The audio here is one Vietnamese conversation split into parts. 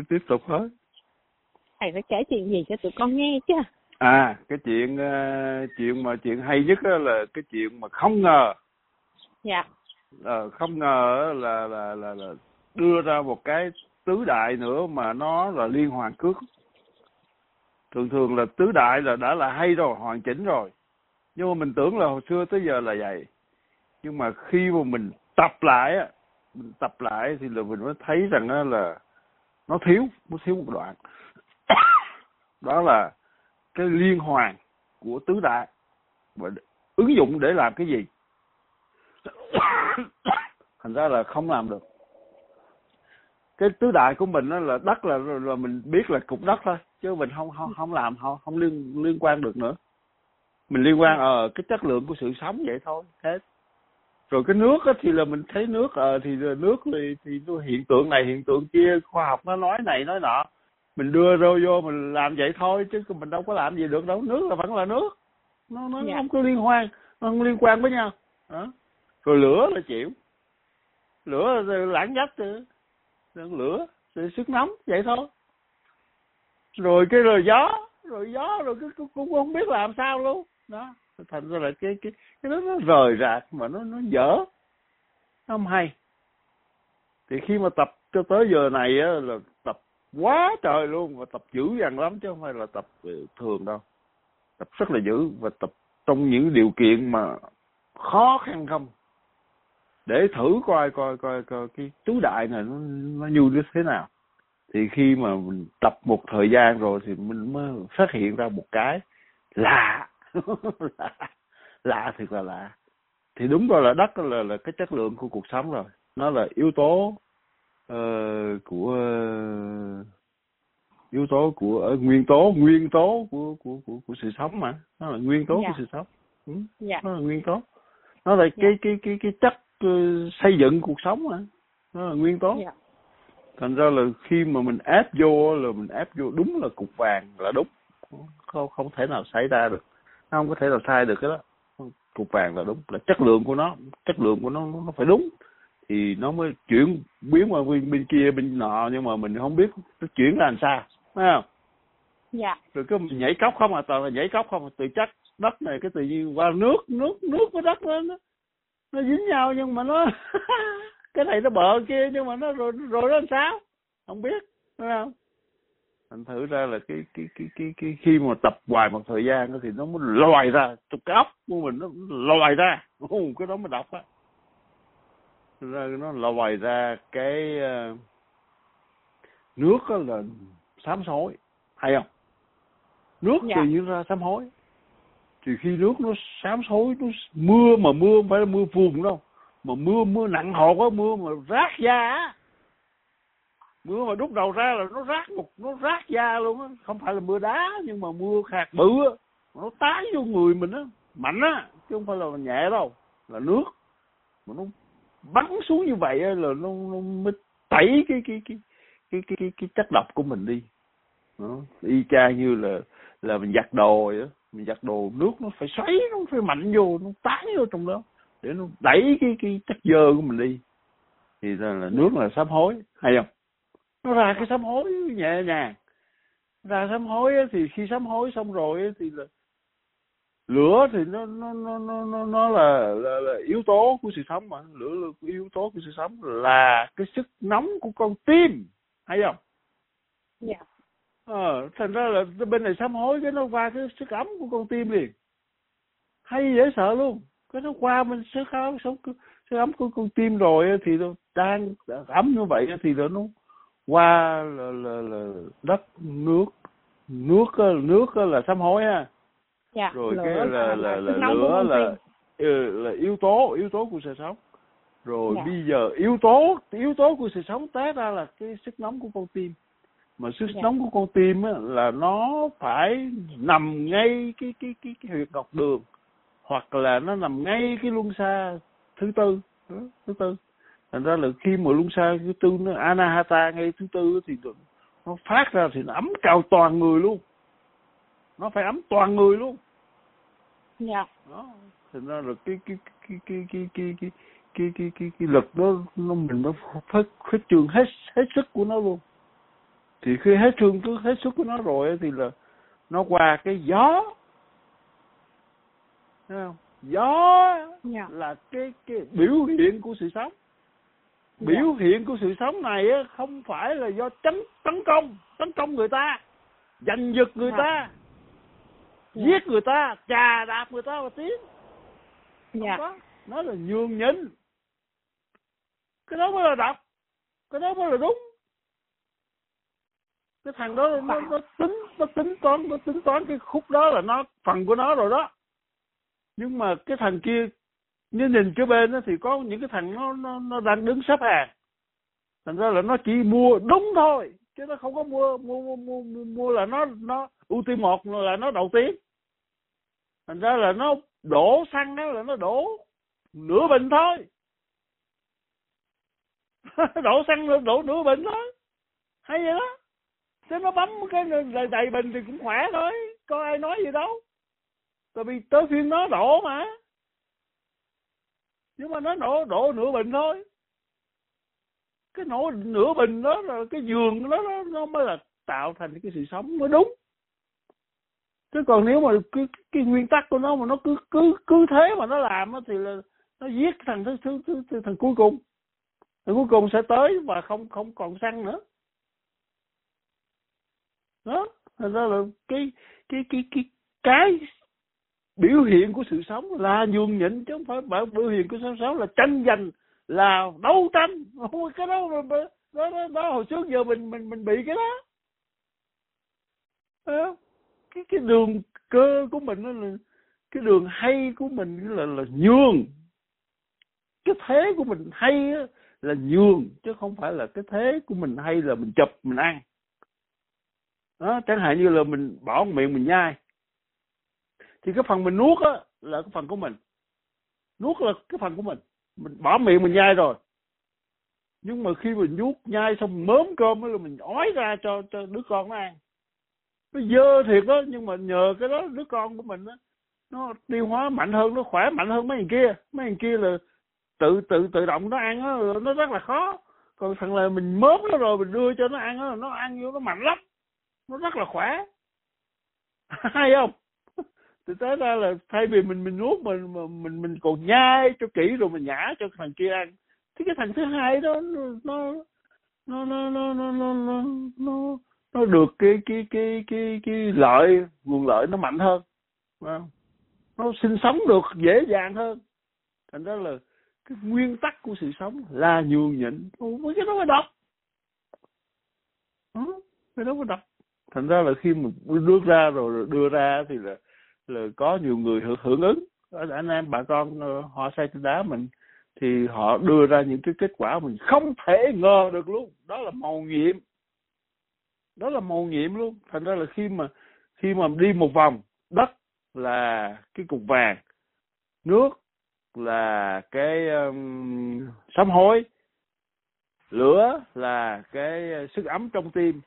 cứ tiếp tục hết. Thầy phải kể chuyện gì cho tụi con nghe chứ. Cái chuyện hay nhất là cái chuyện mà không ngờ. Dạ. Không ngờ là đưa ra một cái tứ đại nữa mà nó là liên hoàn cước. Thường là tứ đại là đã là hay rồi, hoàn chỉnh rồi. Nhưng mà mình tưởng là hồi xưa tới giờ là vậy. Nhưng mà khi mà mình tập lại thì là mình mới thấy rằng là nó thiếu một đoạn. Đó là cái liên hoàn của tứ đại và ứng dụng để làm cái gì. Thành ra là không làm được. Cái tứ đại của mình đó là đất là mình biết là cục đất thôi, chứ mình không làm, không liên quan được nữa. Mình liên quan cái chất lượng của sự sống vậy thôi hết. Rồi cái nước thì là mình thấy nước thì nước thì hiện tượng này hiện tượng kia, khoa học nó nói này nói nọ, mình đưa vô mình làm vậy thôi, chứ mình đâu có làm gì được đâu. Nước là vẫn là nước, nó không có liên quan, nó không liên quan với nhau đó. Rồi lửa là chịu, lửa là lãng nhách, lửa sức nóng vậy thôi. Rồi gió rồi cũng không biết làm sao luôn đó. Thành ra là cái đó nó rời rạc mà nó dở, nó không hay. Thì khi mà tập cho tới giờ này là tập quá trời luôn, và tập dữ dằn lắm chứ không phải là tập thường đâu. Tập rất là dữ và tập trong những điều kiện mà khó khăn không, để thử coi cái tứ đại này nó như thế nào. Thì khi mà mình tập một thời gian rồi thì mình mới phát hiện ra một cái lạ. Lạ thiệt là lạ. Thì đúng rồi, là đất là cái chất lượng của cuộc sống rồi. Nó là yếu tố của nguyên tố của sự sống mà. Nó là nguyên tố của sự sống. Nó là nguyên tố. Nó là cái chất xây dựng cuộc sống mà. Nó là nguyên tố. Thành ra là khi mà mình ép vô đúng là cục vàng là đúng. Không thể nào xảy ra được. Nó không có thể nào sai được cái đó. Cục vàng là đúng, là chất lượng của nó phải đúng thì nó mới biến qua bên kia bên nọ, nhưng mà mình không biết nó chuyển ra làm sao, phải không? Dạ. Rồi cái mình nhảy cóc không, toàn là nhảy cóc không, từ chất đất này cái tự nhiên qua nước với đất nó dính nhau, nhưng mà nó cái này nó bợ kia, nhưng mà nó rồi nó làm sao không biết, phải không? Thành thử ra là cái khi mà tập hoài một thời gian thì nó mới lòi ra, trong cái óc của mình nó lòi ra, cái đó mới đọc á. Nó lòi ra cái nước là sám hối, hay không? Nước tự nhiên ra sám hối. Thì khi nước nó sám hối, nó mưa không phải là mưa phùn đâu, mà mưa nặng hột á, mưa mà rát da á. Mưa mà đút đầu ra là nó rát da luôn á, không phải là mưa đá, nhưng mà mưa hạt bự á, nó tái vô người mình á, mạnh á, chứ không phải là nhẹ đâu, là nước. Mà nó bắn xuống như vậy á, là nó mới tẩy cái chất độc của mình đi. Đó. Y chang như là mình giặt đồ vậy đó. Mình giặt đồ, nước nó phải xoáy, nó phải mạnh vô, nó tán vô trong đó để nó đẩy cái chất dơ của mình đi. Thì là nước là sám hối, hay không? Nó ra cái sám hối nhẹ nhàng. Ra sám hối thì khi sám hối xong rồi thì là lửa thì nó là yếu tố của sự sống mà. Lửa là yếu tố của sự sống, là cái sức nóng của con tim, hay không? Dạ. Thành ra là bên này sám hối cái nó qua cái sức ấm của con tim liền, hay dễ sợ luôn. Cái nó qua bên sức ấm của con tim rồi thì nó đang ấm như vậy thì nó qua là đất nước là sám hối ha. Dạ. Rồi cái là lửa là yếu tố của sự sống. Rồi bây giờ yếu tố của sự sống té ra là cái sức nóng của con tim. Mà sức nóng của con tim á, là nó phải nằm ngay cái huyệt ngọc đường, hoặc là nó nằm ngay cái luân xa thứ tư. Thành ra là khi mà luân xa thứ tư nó anahata ngay thứ tư thì nó phát ra thì nó ấm cao toàn người luôn. Nó phải ấm toàn người luôn. Dạ. Đó. Thành ra là cái lực đó nó mình nó phát trương hết sức của nó luôn. Thì khi hết sức của nó rồi thì là nó qua cái gió. Thấy không? Gió là cái biểu hiện của sự sống. Biểu hiện của sự sống này không phải là do tấn công người ta, giành giật người ta, giết người ta, chà đạp người ta và tiến. Không có. Nó là nhường nhịn. Cái đó mới là độc, cái đó mới là đúng. Cái thằng đó nó tính toán cái khúc đó là nó phần của nó rồi đó. Nhưng mà cái thằng kia nếu nhìn cái bên đó thì có những cái thằng nó đang đứng xếp hàng. Thành ra là nó chỉ mua đúng thôi, chứ nó không có mua là nó ưu tiên một là nó đầu tiên. Thành ra là nó đổ xăng đó là nó đổ nửa bình thôi. Đổ xăng đổ nửa bình thôi. Hay vậy đó. Thế nó bấm cái đầy bình thì cũng khỏe thôi, có ai nói gì đâu. Tại vì tới phiên nó đổ mà. Nhưng mà nó đổ nửa bình thôi. Cái nửa bình đó là cái giường đó nó mới là tạo thành cái sự sống mới đúng. Chứ còn nếu mà cái nguyên tắc của nó mà nó cứ thế mà nó làm thì là nó giết thằng cuối cùng. Thằng cuối cùng sẽ tới và không còn xăng nữa. Đó, thành ra là cái biểu hiện của sự sống là nhường nhịn, chứ không phải biểu hiện của sự sống là tranh giành, là đấu tranh. Cái đó hồi trước giờ mình bị cái đó. Cái đường cơ của mình là cái đường hay của mình là nhường. Cái thế của mình hay là nhường, chứ không phải là cái thế của mình hay là mình chụp mình ăn. Đó, chẳng hạn như là mình bỏ miệng mình nhai thì cái phần mình nuốt á là cái phần của mình. Nuốt là cái phần của mình bỏ miệng mình nhai rồi. Nhưng mà khi mình nuốt nhai xong mớm cơm là mình ói ra cho đứa con nó ăn. Nó dơ thiệt đó, nhưng mà nhờ cái đó đứa con của mình đó, nó tiêu hóa mạnh hơn, nó khỏe mạnh hơn mấy thằng kia. Mấy thằng kia là tự động nó ăn đó, nó rất là khó. Còn thằng là mình mớm nó rồi mình đưa cho nó ăn đó, nó ăn vô nó mạnh lắm, nó rất là khỏe. Hay không? Thì tới ra là thay vì mình nuốt mình còn nhai cho kỹ rồi mình nhả cho thằng kia ăn, thì cái thằng thứ hai đó nó được cái lợi, nguồn lợi nó mạnh hơn, nó sinh sống được dễ dàng hơn. Thành ra là cái nguyên tắc của sự sống là nhường nhịn. Cái đó mới độc. Cái đó mới độc. Thành ra là khi mà đưa ra thì là có nhiều người hưởng ứng. Anh em bà con họ xây trên đá mình thì họ đưa ra những cái kết quả mình không thể ngờ được luôn. Đó là mầu nhiệm. Đó là mầu nhiệm luôn. Thành ra là khi mà đi một vòng, đất là cái cục vàng, nước là cái sám hối, lửa là cái sức ấm trong tim,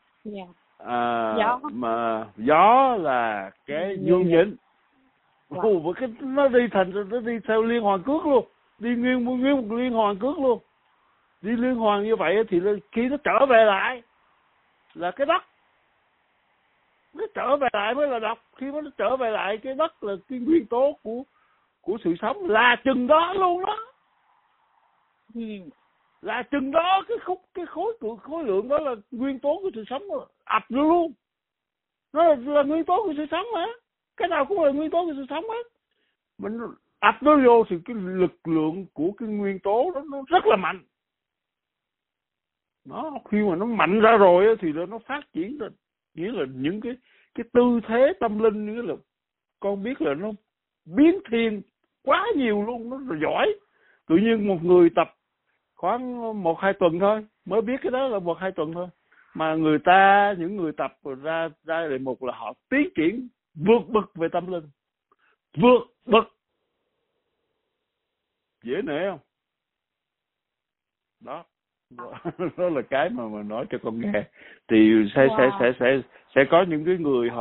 mà gió là cái nhường nhịn. Nó đi theo liên hoàn cước luôn, đi nguyên một liên hoàn cước luôn. Đi liên hoàn như vậy thì khi nó trở về lại là cái đất, nó trở về lại mới là độc. Khi nó trở về lại cái đất là cái nguyên tố của sự sống, là chừng đó luôn đó. Là chừng đó cái khối lượng đó là nguyên tố của sự sống ập luôn. Nó là nguyên tố của sự sống mà. Cái nào cũng là nguyên tố của sự sống hết. Mình ập nó vô thì cái lực lượng của cái nguyên tố đó nó rất là mạnh. Nó khi mà nó mạnh ra rồi thì nó phát triển rồi. Nghĩa là những cái tư thế tâm linh, nghĩa là con biết là nó biến thiên quá nhiều luôn, nó giỏi. Tự nhiên một người tập khoảng 1-2 tuần thôi mới biết cái đó là 1-2 tuần thôi, mà những người tập rồi ra đề mục là họ tiến triển vượt bậc về tâm linh, vượt bậc. Dễ nể không? Đó đó là cái mà nói cho con nghe. Thì sẽ có những cái người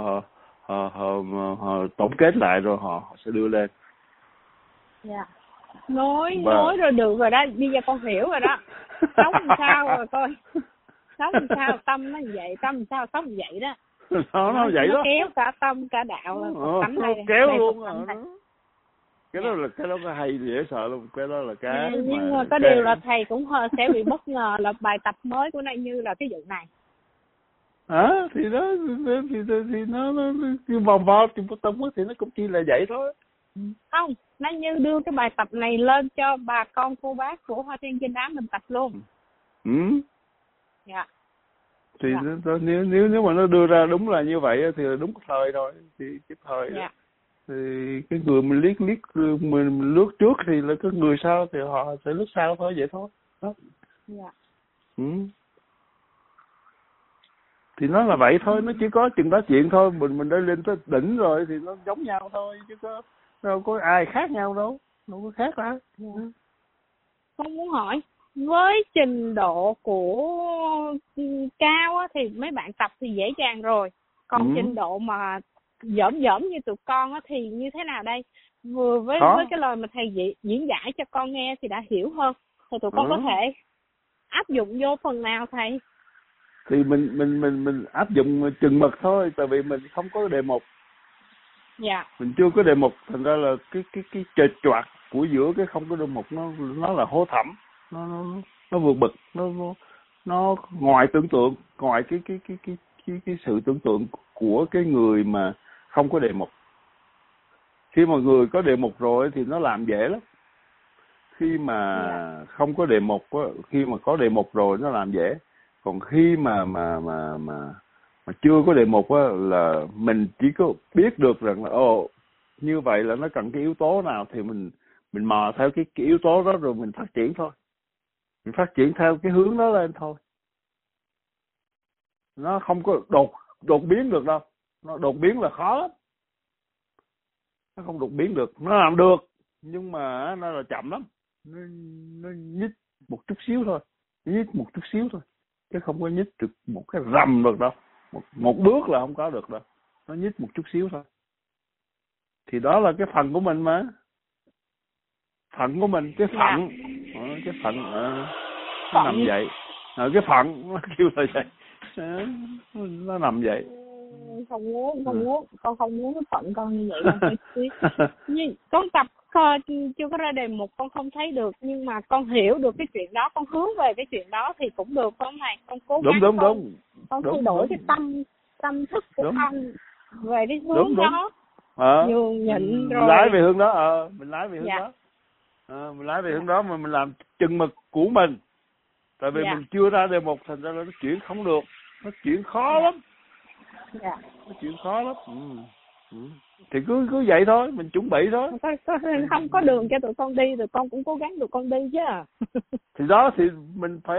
họ tổng kết lại rồi họ sẽ đưa lên. nói rồi được rồi đó, bây giờ con hiểu rồi đó. Sống làm sao rồi coi, sống làm sao tâm nó vậy, tâm làm sao sống vậy đó. nó vậy nó đó, kéo cả tâm cả đạo là tánh đây, kéo đây luôn cái đó là cái đó có hay dễ sợ luôn, cái đó là cái nhưng mà có cái... điều là thầy cũng sẽ bị bất ngờ là bài tập mới của Nay Như là cái vụ này. Thì đó thì nó cái vòng vo trong cái tâm thì nó cũng chỉ là vậy thôi. Không, Nay Như đưa cái bài tập này lên cho bà con cô bác của Hoa Thiên Chinh Đám mình tập luôn. Dạ. Thì nếu mà nó đưa ra đúng là như vậy thì là đúng thời rồi, thì cái thời dạ. Thì cái người mình mình lướt trước thì là cái người sau thì họ sẽ lướt sau thôi, vậy thôi đó. Dạ. Thì nó là vậy thôi, nó chỉ có chừng đó chuyện thôi, mình đã lên tới đỉnh rồi thì nó giống nhau thôi, chứ đâu có ai khác nhau đâu có khác hả? Con muốn hỏi, với trình độ của cao á, thì mấy bạn tập thì dễ dàng rồi, còn trình độ mà dởm như tụi con á, thì như thế nào đây? Vừa với cái lời mà thầy diễn giải cho con nghe thì đã hiểu hơn, thì tụi con có thể áp dụng vô phần nào thầy? Thì mình áp dụng chừng mực thôi, tại vì mình không có đề mục. Dạ. Mình chưa có đề mục, thành ra là cái trệt choạc của giữa cái không có đề mục nó là hố thẳm, nó vượt bực, nó ngoài tưởng tượng, ngoài cái sự tưởng tượng của cái người mà không có đề mục. Khi mà người có đề mục rồi thì nó làm dễ lắm. Khi mà không có đề mục á, khi mà có đề mục rồi nó làm dễ. Còn khi mà chưa có đề mục á, là mình chỉ có biết được rằng là như vậy là nó cần cái yếu tố nào thì mình mò theo cái yếu tố đó rồi mình phát triển thôi. Mình phát triển theo cái hướng đó lên thôi. Nó không có đột biến được đâu. Nó đột biến là khó lắm. Nó không đột biến được. Nó làm được nhưng mà nó là chậm lắm. Nó nhích một chút xíu thôi. Nhích một chút xíu thôi. Chứ không có nhích được một cái rầm được đâu. Một bước là không có được đâu. Nó nhích một chút xíu thôi. Thì đó là cái phần của mình mà. Phận của mình, cái phận. Cái phận nó nằm vậy. Cái phận nó kêu là vậy. Nó nằm vậy. Không muốn, con không muốn cái phận con như vậy đâu. Nhưng con tập chưa có ra đề mục con không thấy được, nhưng mà con hiểu được cái chuyện đó, con hướng về cái chuyện đó thì cũng được không thầy? Con cố gắng con thay đổi cái tâm thức của con về cái hướng đó. Nhường nhịn rồi. Lái về hướng đó, mình lái về hướng đó. Mình lái về hướng đó mà mình làm chừng mực của mình. Tại vì mình chưa ra đề mục, thành ra nó chuyển không được, nó chuyển khó lắm. Nó chuyển khó lắm. Thì cứ vậy thôi, mình chuẩn bị thôi. Không có đường cho tụi con đi, tụi con cũng cố gắng tụi con đi chứ. Thì đó thì mình phải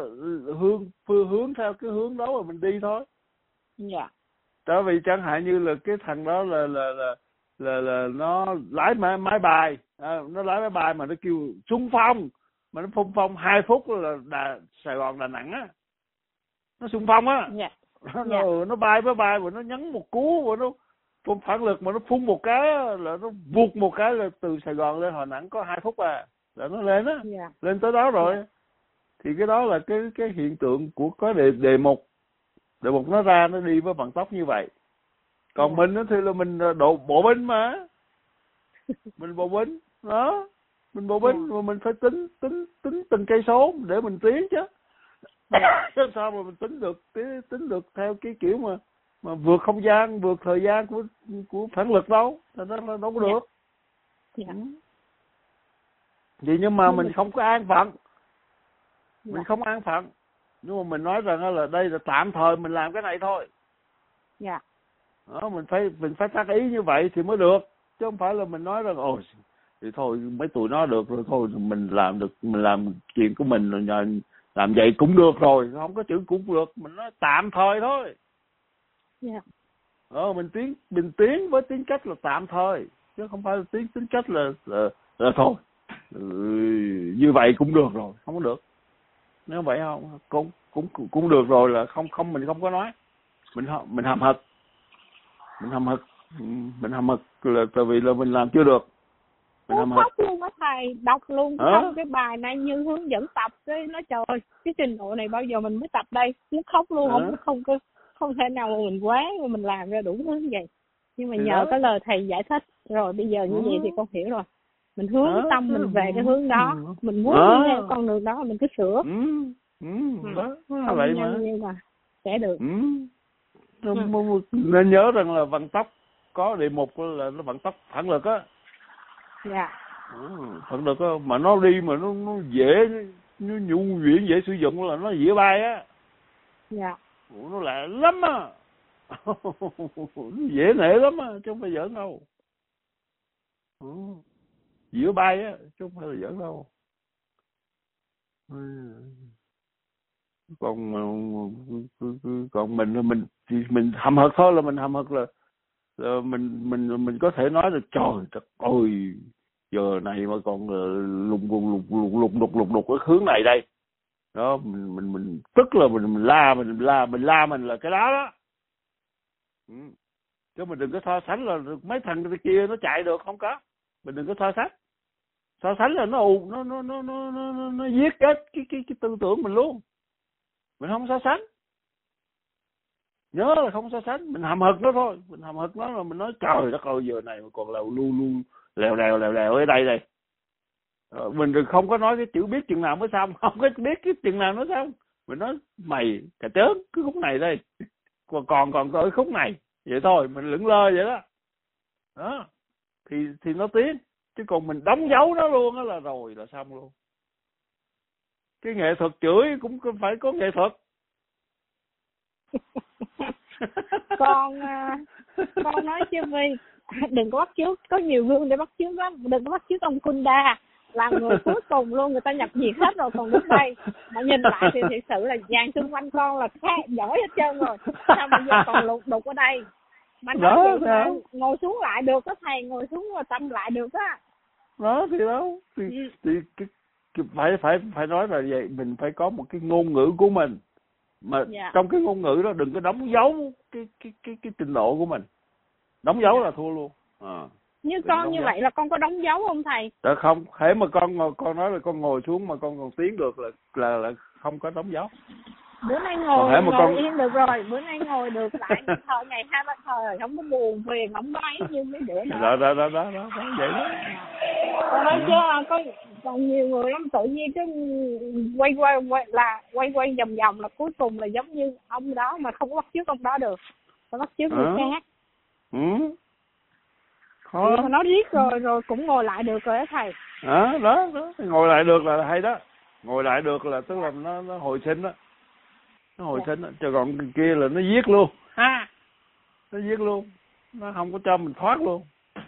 hướng theo cái hướng đó mà mình đi thôi. Dạ. Tại vì chẳng hạn như là cái thằng đó là nó lái máy bay, nó lái máy bay mà nó kêu xung phong, mà nó phun phong 2 phút là Sài Gòn Đà Nẵng á, nó xung phong á. Nó bay máy bay mà nó nhấn một cú mà nó phun phản lực, mà nó phun một cái là nó vụt một cái là từ Sài Gòn lên Đà Nẵng có 2 phút là nó lên á. Lên tới đó rồi. Thì cái đó là cái hiện tượng của có đề mục nó ra, nó đi với vận tốc như vậy. Còn mình thì là mình bộ binh mà. Mình bộ binh đó, mình bộ binh mà mình phải tính từng cây số để mình tiến chứ. Sao mà mình tính được theo cái kiểu mà vượt không gian, vượt thời gian của phản lực đâu, nó đâu có được. Vì nhưng mà mình không có an phận. Mình không an phận. Nhưng mà mình nói rằng là đây là tạm thời mình làm cái này thôi. Đó, mình phải tác ý như vậy thì mới được, chứ không phải là mình nói rằng thì thôi mấy tụi nó được rồi, thôi mình làm được, mình làm chuyện của mình rồi, làm vậy cũng được rồi, không có chữ cũng được, mình nói tạm thời thôi. Mình tiến với tính cách là tạm thời, chứ không phải là tính cách là thôi như vậy cũng được rồi, không có được. Nếu vậy không cũng được rồi là không mình không có nói, mình hậm hực là tại vì là mình làm chưa được. muốn khóc luôn á thầy, đọc luôn xong cái bài này như hướng dẫn tập, cái nói trời ơi, cái trình độ này bao giờ mình mới tập đây, muốn khóc luôn. Không thể nào mà mình quá mà mình làm ra đủ thứ như vậy. Nhưng mà thì nhờ đó. cái lời thầy giải thích rồi bây giờ như vậy thì con hiểu rồi. Mình hướng tâm mình về cái hướng đó, mình muốn đi theo con đường đó mình cứ sửa. Đó, Không vậy nhanh như mà sẽ được. Nên nhớ rằng là vận tốc có đề mục là nó vận tốc phản lực á. Dạ. Phản lực á, mà nó đi mà nó dễ, nó nhu nhuyễn dễ sử dụng là nó dễ bay á. Dạ. Nó lạ lắm á. Nó dễ nể lắm á, chứ không phải giỡn đâu. Dễ bay á, chứ không phải là giỡn đâu. Còn mình hậm hực thôi, là mình hậm hực là mình có thể nói là trời đất ơi, giờ này mà còn lục cái hướng này đây đó, mình tức là mình la mình là cái đó đó. Chứ mình đừng có so sánh là mấy thằng kia nó chạy được, không có. Mình đừng có so sánh là nó giết chết cái tư tưởng mình luôn. Mình không so sánh, nhớ là không so sánh. Mình hậm hực nó thôi, mình hậm hực nó là mình nói trời đất ơi, giờ này mà còn luôn lèo đèo ở đây. Mình đừng không có nói cái chữ biết chừng nào mới xong, không có biết cái chừng nào nó xong. Mình nói mày cà chớn cái khúc này đây, còn tới khúc này vậy thôi, mình lững lơ vậy đó. Đó thì nó tiến, chứ còn mình đóng dấu nó luôn đó là rồi là xong luôn. Cái nghệ thuật chửi cũng phải có nghệ thuật. con nói chứ Vi, đừng có bắt chước, có nhiều gương để bắt chước lắm, đừng có bắt chước ông Kunda là người cuối cùng luôn, người ta nhập diệt hết rồi còn đến đây mà nhìn lại thì thực sự là dàn xung quanh con là giỏi hết trơn rồi, sao bây giờ còn lục đục ở đây mà nói chuyện mà ngồi xuống lại được á thầy, ngồi xuống và tâm lại được á. Đó thì đâu thì phải nói là vậy, mình phải có một cái ngôn ngữ của mình mà trong cái ngôn ngữ đó đừng có đóng dấu cái trình độ của mình. Đóng dấu là thua luôn. Như con như vậy là con có đóng dấu không thầy? Dạ không, hễ mà con nói là con ngồi xuống mà con còn tiến được là không có đóng dấu. Bữa nay ngồi yên được rồi, bữa nay ngồi được lại thời ngày 2-3 thời không có buồn phiền, không có ấy như mấy bữa nữa. Đó vậy đó. Con nói chứ còn nhiều người lắm tự nhiên cái quay vòng là cuối cùng là giống như ông đó mà không có bắt chước ông đó được, phải bắt chước người khác. Khó. Mà nó riết rồi cũng ngồi lại được rồi đó thầy. Đó ngồi lại được là hay đó. Ngồi lại được là tức là nó hồi sinh đó. Nó hồi sinh đó. Chứ còn kia là nó giết luôn. Nó giết luôn. Nó không có cho mình thoát luôn.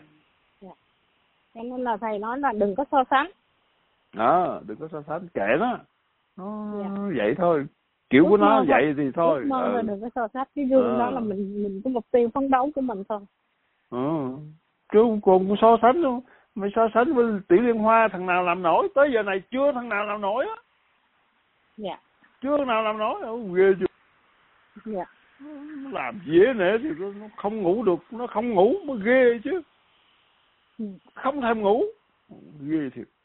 Cho nên là thầy nói là đừng có so sánh. Đừng có so sánh, kệ nó vậy thôi, kiểu của nó vậy thì thôi. Mơ là đừng có so sánh, cái gương đó là mình có mục tiêu phấn đấu của mình thôi. Chứ còn so sánh luôn, mày so sánh với Tỷ Liên Hoa, thằng nào làm nổi, tới giờ này chưa thằng nào làm nổi á. Chưa thằng nào làm nổi, ghê chưa. Làm dễ nè thì nó không ngủ được, nó không ngủ mới ghê chứ. Không thèm ngủ, ghê thiệt.